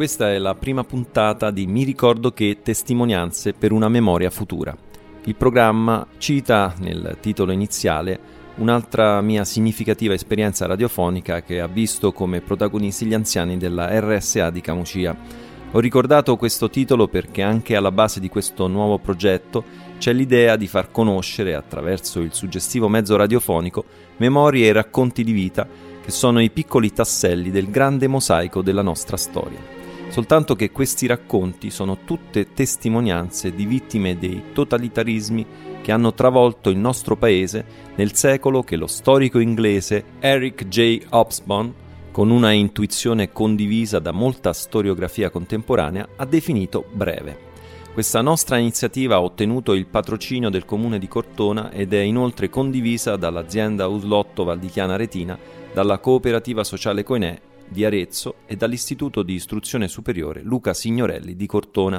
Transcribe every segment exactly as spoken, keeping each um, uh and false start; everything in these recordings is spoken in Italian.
Questa è la prima puntata di Mi ricordo che testimonianze per una memoria futura. Il programma cita nel titolo iniziale un'altra mia significativa esperienza radiofonica che ha visto come protagonisti gli anziani della R S A di Camucia. Ho ricordato questo titolo perché anche alla base di questo nuovo progetto c'è l'idea di far conoscere, attraverso il suggestivo mezzo radiofonico, memorie e racconti di vita che sono i piccoli tasselli del grande mosaico della nostra storia. Soltanto che questi racconti sono tutte testimonianze di vittime dei totalitarismi che hanno travolto il nostro paese nel secolo che lo storico inglese Eric J. Hobsbawm, con una intuizione condivisa da molta storiografia contemporanea, ha definito breve. Questa nostra iniziativa ha ottenuto il patrocinio del comune di Cortona ed è inoltre condivisa dall'azienda Uslotto Valdichiana Retina, dalla cooperativa sociale Coenè di Arezzo e dall'Istituto di Istruzione Superiore Luca Signorelli di Cortona.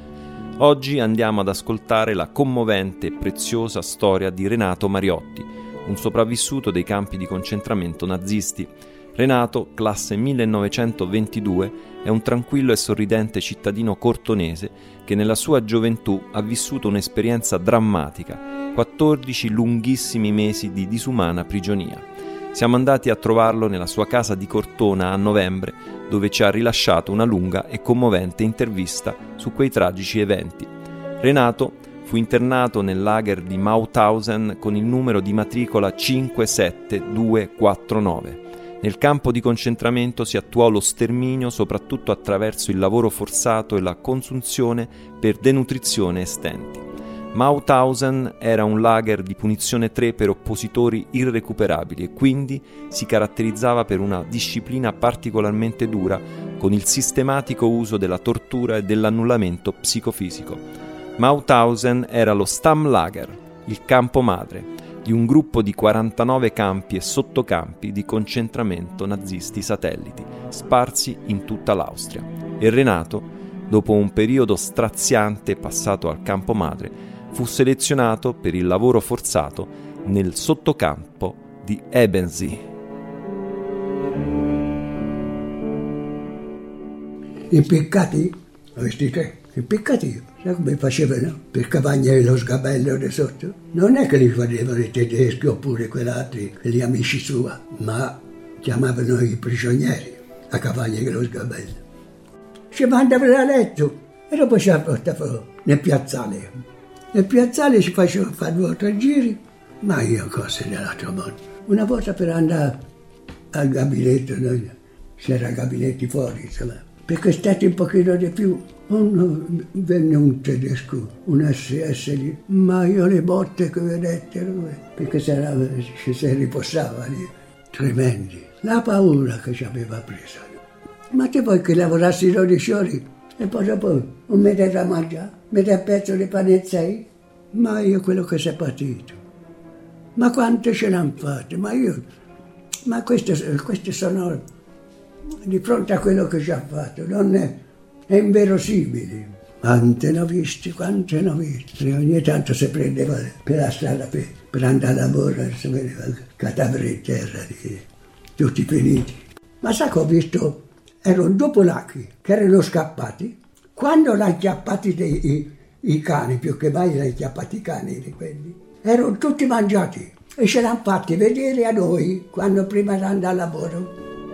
Oggi andiamo ad ascoltare la commovente e preziosa storia di Renato Mariotti, un sopravvissuto dei campi di concentramento nazisti. Renato, classe millenovecentoventidue, è un tranquillo e sorridente cittadino cortonese che nella sua gioventù ha vissuto un'esperienza drammatica, quattordici lunghissimi mesi di disumana prigionia. Siamo andati a trovarlo nella sua casa di Cortona a novembre, dove ci ha rilasciato una lunga e commovente intervista su quei tragici eventi. Renato fu internato nel lager di Mauthausen con il numero di matricola cinque sette due quattro nove. Nel campo di concentramento si attuò lo sterminio soprattutto attraverso il lavoro forzato e la consunzione per denutrizione e stenti. Mauthausen era un lager di punizione tre per oppositori irrecuperabili e quindi si caratterizzava per una disciplina particolarmente dura con il sistematico uso della tortura e dell'annullamento psicofisico. Mauthausen era lo Stammlager, il campo madre, di un gruppo di quarantanove campi e sottocampi di concentramento nazisti satelliti, sparsi in tutta l'Austria. E Renato, dopo un periodo straziante passato al campo madre, fu selezionato per il lavoro forzato nel sottocampo di Ebensee. Impiccati, questi tre, impiccati, sai come facevano per cavagnare lo sgabello di sotto? Non è che li facevano i tedeschi oppure quell'altri, gli amici suoi, ma chiamavano i prigionieri a cavagnare lo sgabello. Ci mandavano a letto e dopo ci portavano nel piazzale. Nel piazzale ci facevano fare due o tre giri, ma io cose dell'altro mondo. Una volta per andare al gabinetto, noi, c'era gabinetti fuori, insomma, perché è stato un pochino di più. Uno, venne un tedesco, un S S lì, ma io le botte che vedettero, perché ci si riposava lì, tremendi. La paura che ci aveva preso. Ma te vuoi che lavorassi dodici ore? E poi dopo un mese da mangiare, mette a pezzo di panezzai, ma io quello che si è patito. Ma quante ce l'hanno fatte? Ma io, ma queste, queste sono, di fronte a quello che ci ha fatto, non è, è inverosimile. Quante ne ho visti, quante ne ho visti. Ogni tanto si prendeva per la strada per, per andare a lavoro, si vedeva cadaveri in terra, di, tutti finiti. Ma sa che ho visto? Erano due polacchi che erano scappati. Quando l'hanno chiappati dei, i, i cani, più che mai l'hanno chiappati i cani di quelli, erano tutti mangiati e ce l'hanno fatti vedere a noi quando prima di andare a lavoro.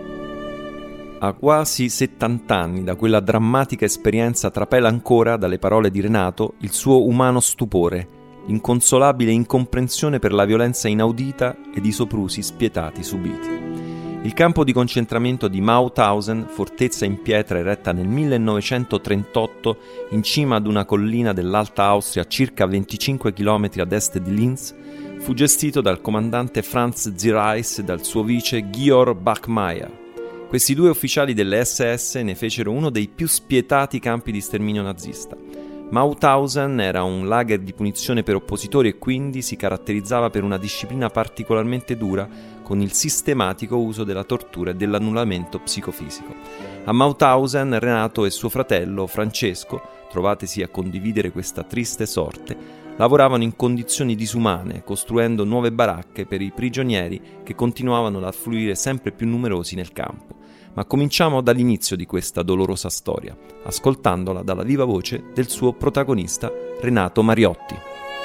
A quasi settanta anni da quella drammatica esperienza trapela ancora dalle parole di Renato il suo umano stupore, l'inconsolabile incomprensione per la violenza inaudita ed i soprusi spietati subiti. Il campo di concentramento di Mauthausen, fortezza in pietra eretta nel millenovecentotrentotto in cima ad una collina dell'Alta Austria a circa venticinque chilometri ad est di Linz, fu gestito dal comandante Franz Ziereis e dal suo vice Georg Bachmeier. Questi due ufficiali delle S S ne fecero uno dei più spietati campi di sterminio nazista. Mauthausen era un lager di punizione per oppositori e quindi si caratterizzava per una disciplina particolarmente dura con il sistematico uso della tortura e dell'annullamento psicofisico. A Mauthausen Renato e suo fratello Francesco, trovatesi a condividere questa triste sorte, lavoravano in condizioni disumane, costruendo nuove baracche per i prigionieri che continuavano ad affluire sempre più numerosi nel campo. ma cominciamo dall'inizio di questa dolorosa storia, ascoltandola dalla viva voce del suo protagonista Renato Mariotti.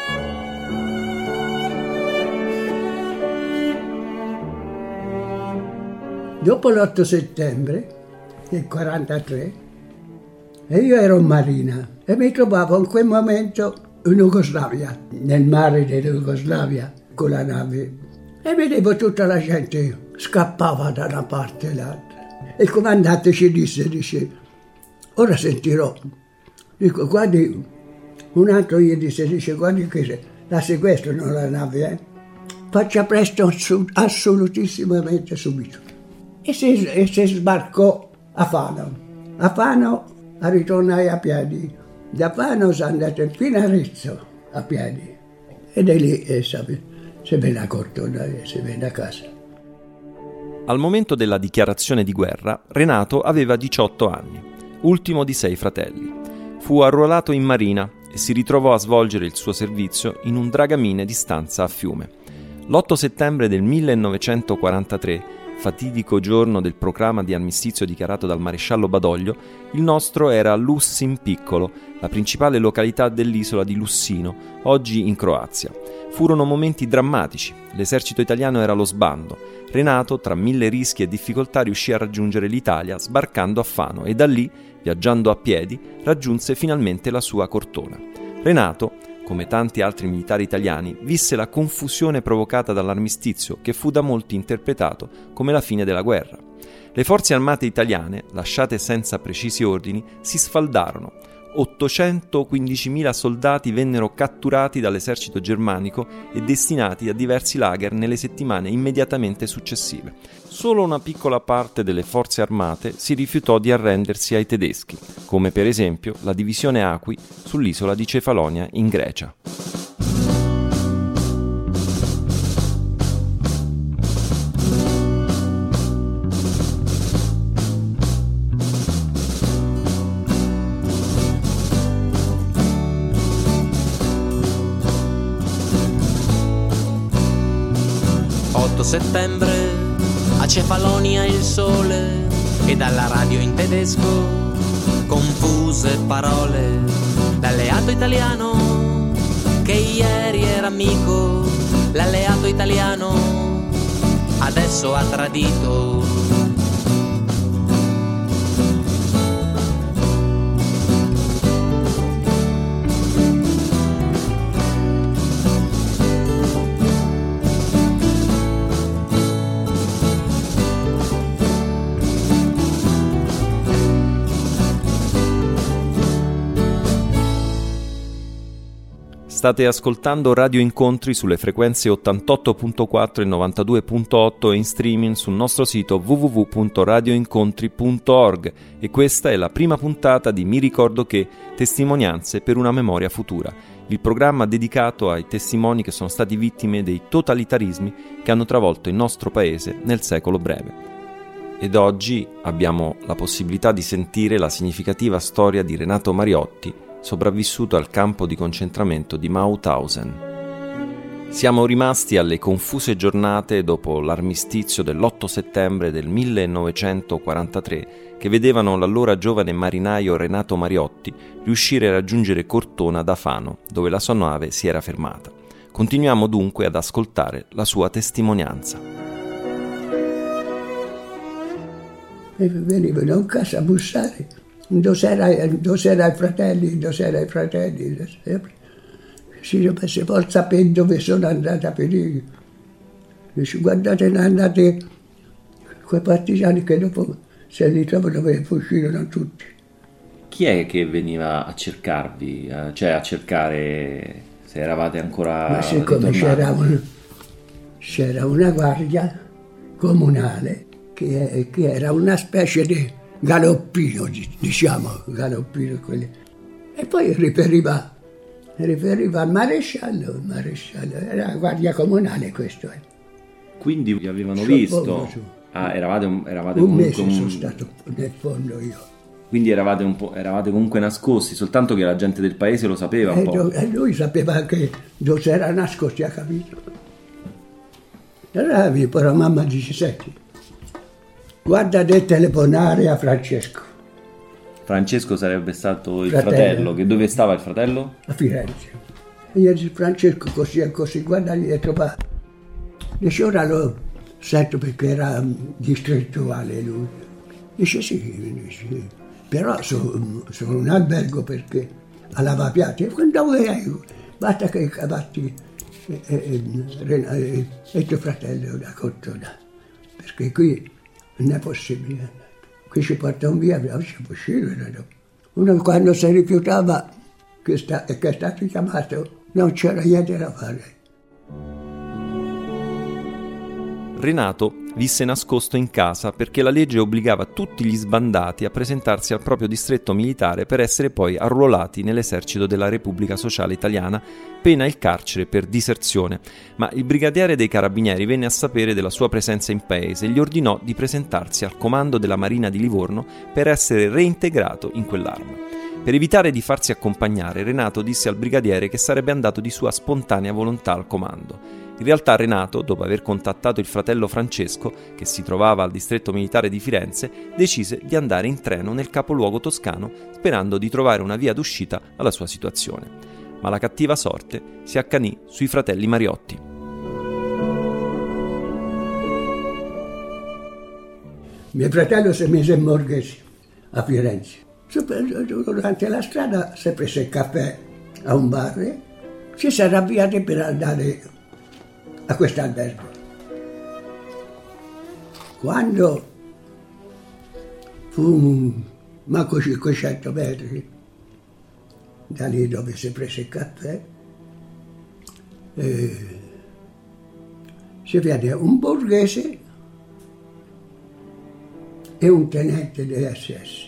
Dopo l'otto settembre del quarantatré, io ero in marina e mi trovavo in quel momento in Jugoslavia, nel mare della Jugoslavia, con la nave, e vedevo tutta la gente scappava da una parte all'altra. E il comandante ci disse, dice, ora sentirò. Dico, guardi, un altro gli disse, dice, guardi che la sequestrano la nave, eh? Faccia presto, assolutissimamente subito. E si, e si sbarcò a Fano. A Fano ritornai a piedi. Da Fano sono andato fino a Arezzo a piedi. E da lì eh, sape, si venne a Cortona e si venne a casa. Al momento della dichiarazione di guerra, Renato aveva diciotto anni, ultimo di sei fratelli. Fu arruolato in marina e si ritrovò a svolgere il suo servizio in un dragamine di stanza a Fiume. L'otto settembre del millenovecentoquarantatré, fatidico giorno del proclama di armistizio dichiarato dal maresciallo Badoglio, il nostro era a Lussin Piccolo, la principale località dell'isola di Lussino, oggi in Croazia. Furono momenti drammatici, l'esercito italiano era allo sbando. Renato, tra mille rischi e difficoltà, riuscì a raggiungere l'Italia sbarcando a Fano e da lì, viaggiando a piedi, raggiunse finalmente la sua Cortona. Renato, come tanti altri militari italiani, visse la confusione provocata dall'armistizio che fu da molti interpretato come la fine della guerra. Le forze armate italiane, lasciate senza precisi ordini, si sfaldarono. ottocentoquindicimila soldati vennero catturati dall'esercito germanico e destinati a diversi lager nelle settimane immediatamente successive. Solo una piccola parte delle forze armate si rifiutò di arrendersi ai tedeschi, come per esempio la divisione Acqui sull'isola di Cefalonia in Grecia. otto settembre a Cefalonia il sole e dalla radio in tedesco confuse parole. L'alleato italiano che ieri era amico, l'alleato italiano adesso ha tradito. State ascoltando Radio Incontri sulle frequenze ottantotto virgola quattro e novantadue virgola otto e in streaming sul nostro sito w w w punto radio incontri punto org e questa è la prima puntata di Mi ricordo che Testimonianze per una memoria futura, il programma dedicato ai testimoni che sono stati vittime dei totalitarismi che hanno travolto il nostro paese nel secolo breve. Ed oggi abbiamo la possibilità di sentire la significativa storia di Renato Mariotti, sopravvissuto al campo di concentramento di Mauthausen. Siamo rimasti alle confuse giornate dopo l'armistizio dell'otto settembre del millenovecentoquarantatré che vedevano l'allora giovane marinaio Renato Mariotti riuscire a raggiungere Cortona da Fano, dove la sua nave si era fermata. Continuiamo dunque ad ascoltare la sua testimonianza. E venivano in casa a bussare. Dos'era, dos'era i fratelli, dos'era i fratelli, sempre. Si si vuol sapere dove sono andata a finire. Dice, guardate, andate quei partigiani che dopo se li trovano dove fuggivano tutti. Chi è che veniva a cercarvi, cioè a cercare se eravate ancora Ma siccome c'era, un, c'era una guardia comunale che, che era una specie di galoppino, diciamo, galoppino quelli. E poi riferiva, riferiva al maresciallo, il maresciallo, era la guardia comunale questo. Eh. Quindi vi avevano visto? Ah, eravate, un, eravate un comunque... mese sono un... stato nel fondo io. Quindi eravate, un po', eravate comunque nascosti, soltanto che la gente del paese lo sapeva un e po'. E lui sapeva anche dove si era nascosti, ha capito? Allora però mamma dice, senti, guarda di telefonare a Francesco. Francesco sarebbe stato il Fratello. fratello. Che dove stava il fratello? A Firenze. E io dico, Francesco così e così, guarda gli ho trovato. Dice, ora lo sento perché era distrettuale lui. Dice, sì, dice, però sono so un albergo perché a lavapiatti. Quando vuoi, basta che i cavalli e, e, e, e tuo fratello da Cortona, perché qui non è possibile. Qui ci portano via, non è possibile. Uno quando si rifiutava che, sta, che è stato chiamato, non c'era niente da fare. Renato visse nascosto in casa perché la legge obbligava tutti gli sbandati a presentarsi al proprio distretto militare per essere poi arruolati nell'esercito della Repubblica Sociale Italiana, pena il carcere per diserzione. Ma il brigadiere dei carabinieri venne a sapere della sua presenza in paese e gli ordinò di presentarsi al comando della Marina di Livorno per essere reintegrato in quell'arma. Per evitare di farsi accompagnare, Renato disse al brigadiere che sarebbe andato di sua spontanea volontà al comando. In realtà Renato, dopo aver contattato il fratello Francesco, che si trovava al distretto militare di Firenze, decise di andare in treno nel capoluogo toscano sperando di trovare una via d'uscita alla sua situazione. Ma la cattiva sorte si accanì sui fratelli Mariotti. Mio fratello si mise in Borghese a Firenze. Durante la strada si prese il caffè a un bar, ci si arrabbiati per andare a questo albergo. Quando fu manco cinquecento metri da lì dove si prese il caffè, eh, si vede un borghese e un tenente dell'esse esse.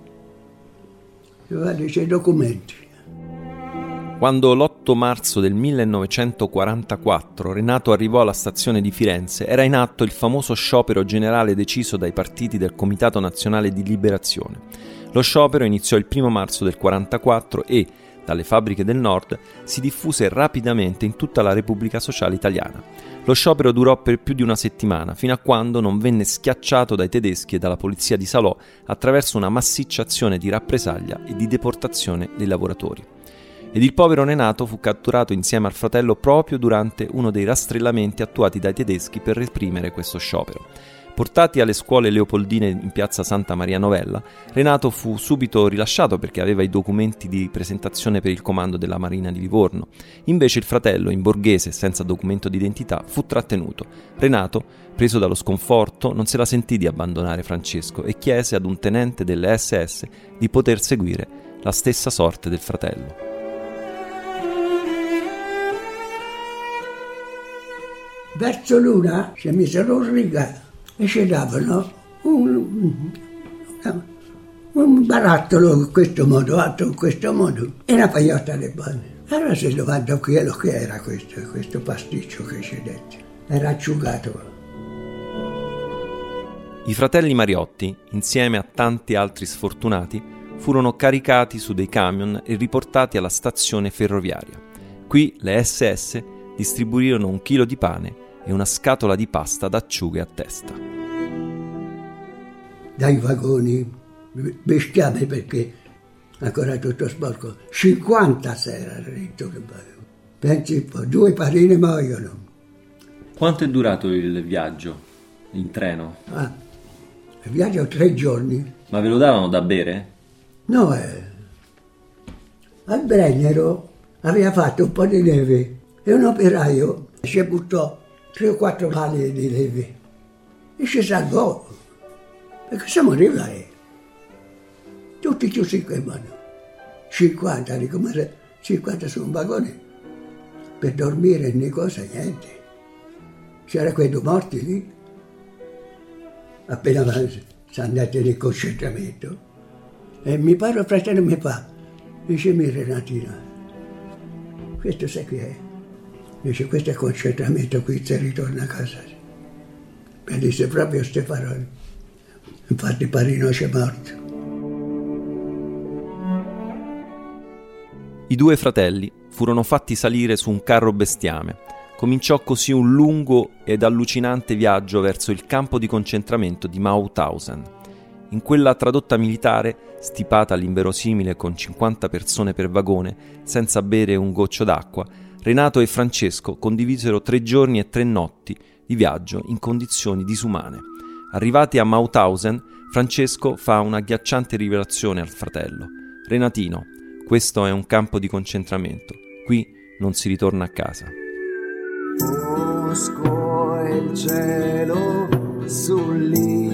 Dice i documenti. Quando l'otto marzo del millenovecentoquarantaquattro Renato arrivò alla stazione di Firenze, era in atto il famoso sciopero generale deciso dai partiti del Comitato Nazionale di Liberazione. Lo sciopero iniziò il primo marzo del quarantaquattro e, dalle fabbriche del nord, si diffuse rapidamente in tutta la Repubblica Sociale Italiana. Lo sciopero durò per più di una settimana, fino a quando non venne schiacciato dai tedeschi e dalla polizia di Salò attraverso una massiccia azione di rappresaglia e di deportazione dei lavoratori. Ed il povero Renato fu catturato insieme al fratello proprio durante uno dei rastrellamenti attuati dai tedeschi per reprimere questo sciopero. Portati alle scuole leopoldine in piazza Santa Maria Novella, Renato fu subito rilasciato perché aveva i documenti di presentazione per il comando della Marina di Livorno. Invece il fratello, in borghese senza documento d'identità, fu trattenuto. Renato, preso dallo sconforto, non se la sentì di abbandonare Francesco e chiese ad un tenente delle esse esse di poter seguire la stessa sorte del fratello. Verso l'una si misero in riga e ci davano un, un, un barattolo in questo modo, altro in questo modo, e una pagliotta di pane. Allora si domandò che era questo, questo pasticcio che c'è dentro. Era asciugato. I fratelli Mariotti, insieme a tanti altri sfortunati, furono caricati su dei camion e riportati alla stazione ferroviaria. Qui le esse esse distribuirono un chilo di pane e una scatola di pasta d'acciughe a testa. Dai vagoni, bestiame perché ancora tutto sporco, cinquanta sera dritto che pensi un po', due parine muoiono. Quanto è durato il viaggio in treno? Ah, il viaggio tre giorni. Ma ve lo davano da bere? No, eh. Al Brennero aveva fatto un po' di neve e un operaio ci buttò tre o quattro pali di neve e ci salvò, perché siamo arrivati tutti chiusi in mano, cinquanta, dico, ma cinquanta su un vagone per dormire né cosa, niente. C'era quei due morti lì, appena sono andati nel concentramento e mi pare il fratello mi fa, dice, mi Renatina, questo sai chi è? Dice, questo è il concentramento, qui si ritorna a casa. E disse proprio queste parole. Infatti Parino c'è morto. I due fratelli furono fatti salire su un carro bestiame, Cominciò così un lungo ed allucinante viaggio verso il campo di concentramento di Mauthausen. In quella tradotta militare, stipata all'inverosimile con cinquanta persone per vagone, senza bere un goccio d'acqua, Renato e Francesco condivisero tre giorni e tre notti di viaggio in condizioni disumane. Arrivati a Mauthausen, Francesco fa un'agghiacciante rivelazione al fratello. Renatino, questo è un campo di concentramento. Qui non si ritorna a casa. Busco il cielo sul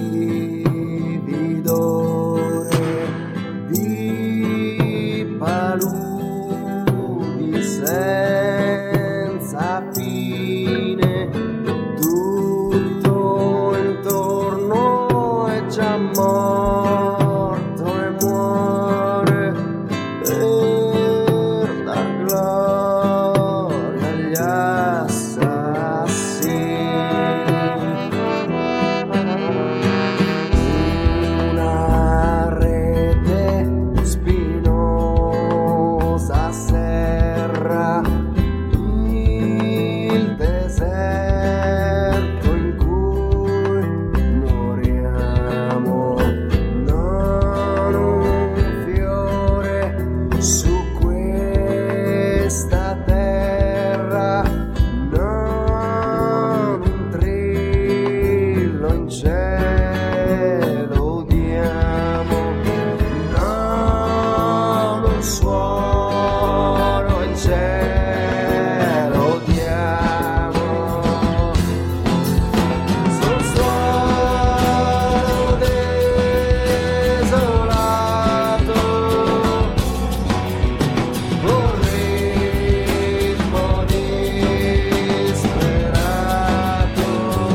livido di paludi senza fine, tutto intorno è già morto e muore per dar gloria agli assassini. Una rete spinosa serra il deserto in cui moriamo, non un fiore su questa terra, non un trillo in cielo udiamo, non un suono in cielo udiamo. Sul suolo desolato, un ritmo disperato.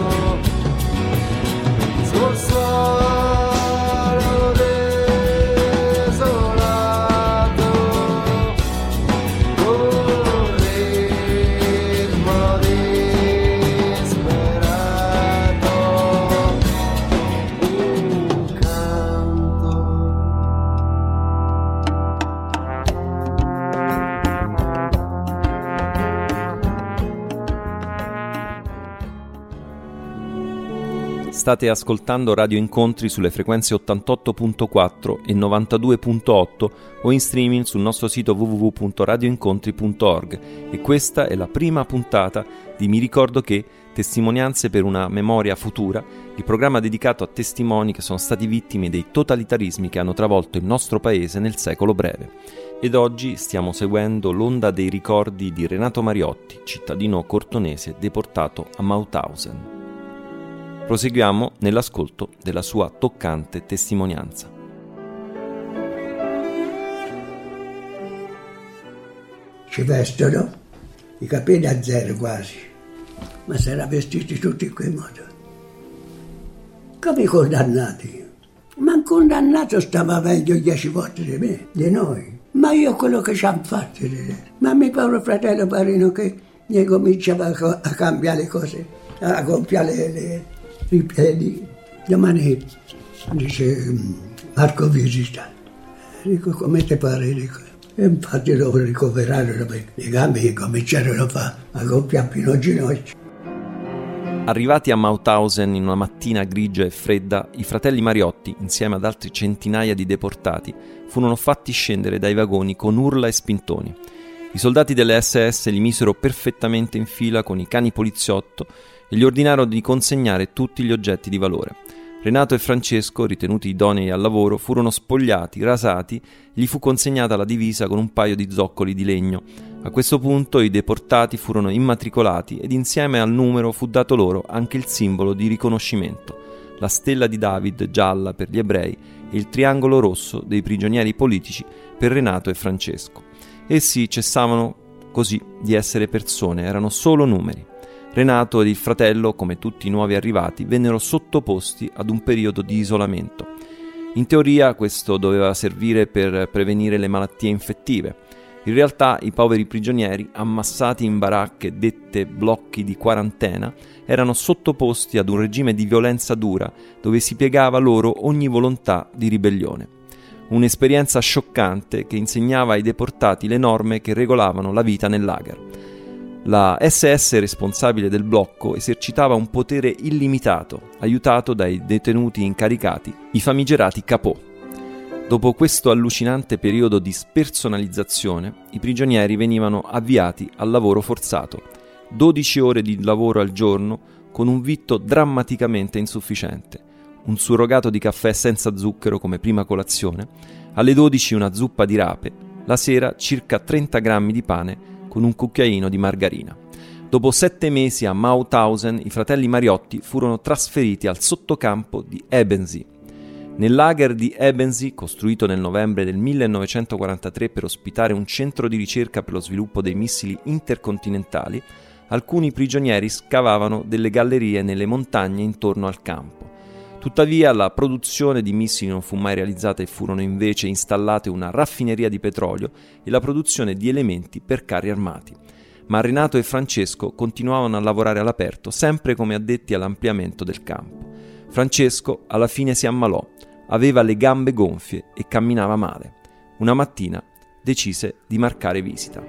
Sul suolo desolato, un ritmo disperato, un canto. State ascoltando Radio Incontri sulle frequenze ottantotto virgola quattro e novantadue virgola otto o in streaming sul nostro sito w w w punto radio incontri punto org, e questa è la prima puntata di Mi ricordo che Testimonianze per una memoria futura, il programma dedicato a testimoni che sono stati vittime dei totalitarismi che hanno travolto il nostro paese nel secolo breve. Ed oggi stiamo seguendo l'onda dei ricordi di Renato Mariotti, cittadino cortonese deportato a Mauthausen. Proseguiamo nell'ascolto della sua toccante testimonianza. Ci vestono i capelli a zero quasi, ma si era vestiti tutti in quel modo. Come i condannati. Ma un condannato stava meglio dieci volte di me, di noi. Ma io quello che ci hanno fatto, ma mio povero fratello Parino che ne cominciava a, a cambiare le cose, a gonfiare le, le, i piedi. Domani dice Marco visita. Dico, come ti pare? Dico, e infatti lo ricoverarono perché le gambe cominciarono a, fare, a gonfiare fino al ginocchio. Arrivati a Mauthausen in una mattina grigia e fredda, i fratelli Mariotti, insieme ad altri centinaia di deportati, furono fatti scendere dai vagoni con urla e spintoni. I soldati delle esse esse li misero perfettamente in fila con i cani poliziotto e gli ordinarono di consegnare tutti gli oggetti di valore. Renato e Francesco, ritenuti idonei al lavoro, furono spogliati, rasati e gli fu consegnata la divisa con un paio di zoccoli di legno. A questo punto i deportati furono immatricolati ed insieme al numero fu dato loro anche il simbolo di riconoscimento, la stella di David gialla per gli ebrei e il triangolo rosso dei prigionieri politici per Renato e Francesco. Essi cessavano così di essere persone, erano solo numeri. Renato ed il fratello, come tutti i nuovi arrivati, vennero sottoposti ad un periodo di isolamento. In teoria questo doveva servire per prevenire le malattie infettive. In realtà i poveri prigionieri, ammassati in baracche dette blocchi di quarantena, erano sottoposti ad un regime di violenza dura dove si piegava loro ogni volontà di ribellione. Un'esperienza scioccante che insegnava ai deportati le norme che regolavano la vita nel lager. La S S responsabile del blocco esercitava un potere illimitato, aiutato dai detenuti incaricati, i famigerati capò. Dopo questo allucinante periodo di spersonalizzazione, i prigionieri venivano avviati al lavoro forzato, dodici ore di lavoro al giorno con un vitto drammaticamente insufficiente, un surrogato di caffè senza zucchero come prima colazione, alle dodici una zuppa di rape, la sera circa trenta grammi di pane con un cucchiaino di margarina. Dopo sette mesi a Mauthausen i fratelli Mariotti furono trasferiti al sottocampo di Ebensee. Nel lager di Ebensee, costruito nel novembre del millenovecentoquarantatré per ospitare un centro di ricerca per lo sviluppo dei missili intercontinentali, alcuni prigionieri scavavano delle gallerie nelle montagne intorno al campo. Tuttavia la produzione di missili non fu mai realizzata e furono invece installate una raffineria di petrolio e la produzione di elementi per carri armati. Ma Renato e Francesco continuavano a lavorare all'aperto, sempre come addetti all'ampliamento del campo. Francesco alla fine si ammalò, aveva le gambe gonfie e camminava male. Una mattina decise di marcare visita.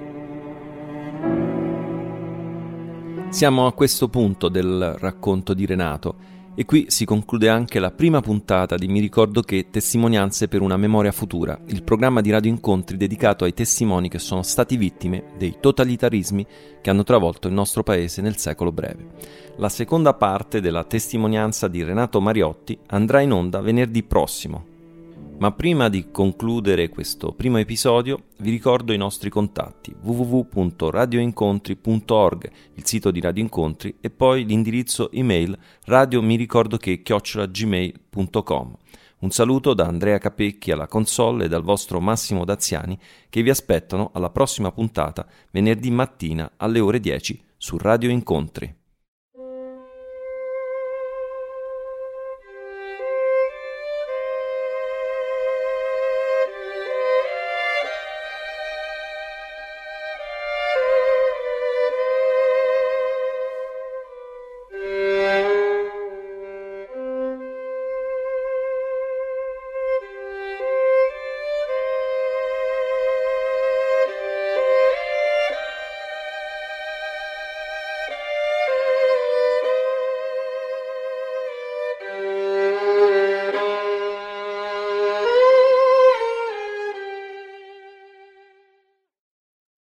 Siamo a questo punto del racconto di Renato e qui si conclude anche la prima puntata di Mi ricordo che Testimonianze per una memoria futura, il programma di Radio Incontri dedicato ai testimoni che sono stati vittime dei totalitarismi che hanno travolto il nostro paese nel secolo breve. La seconda parte della testimonianza di Renato Mariotti andrà in onda venerdì prossimo. Ma prima di concludere questo primo episodio vi ricordo i nostri contatti: w w w punto radioincontri punto org, il sito di Radio Incontri, e poi l'indirizzo email radiomiricordoche chiocciola gmail punto com. Un saluto da Andrea Capecchi alla console e dal vostro Massimo Daziani, che vi aspettano alla prossima puntata venerdì mattina alle ore dieci su Radio Incontri.